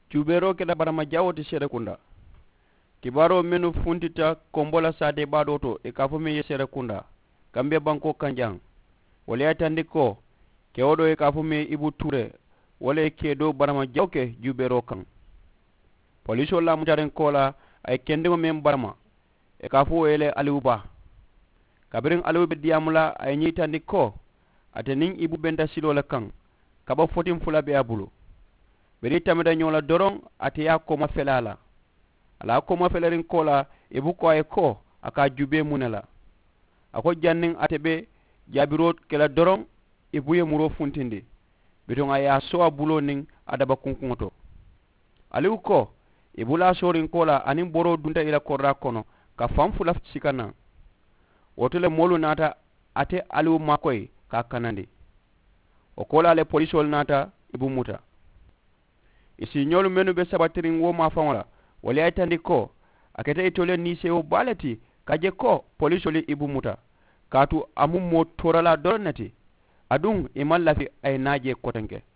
Jubero keda barama jawoti Serekunda. Kibaro menu funtita kombola sade badoto e kafume Serekunda. Gambia banko kanjang. Wale atandiko ke odo e kafume Ibu Ture. Wale kedo barama jawke jubero kan. Poliso la mutaren kola ay kendingo mem barama. E kafu ele aliuba. Kabirin aliuba diamula ay nyitandiko. Atening Ibu benda silo la kan. Kaba fotin fula be abulu. Beri tameda nyola dorong ate ya koma felala. Ala koma felerin kola Ibu ko ay ko aka jube munela. Ako janning atebe jabirot kela dorong Ibu ye muro funtindi. Bitung aya so abulo ning adaba kunkungoto. Aliu ko Ibu la sorin kola anin boro dunta ila korra kono ka famfula sikana. Wotole molu nata ate aliu makoy ka kanandi. O kola le polisol nata Ibu muta. Isi nyolu menu be sabatirin wo ma fawla wali aytandi ko akete itole ni se o balati kaje ko polisoli Ibu muta katu amum mo torala dornati adung imalla fi ay naje kotanke.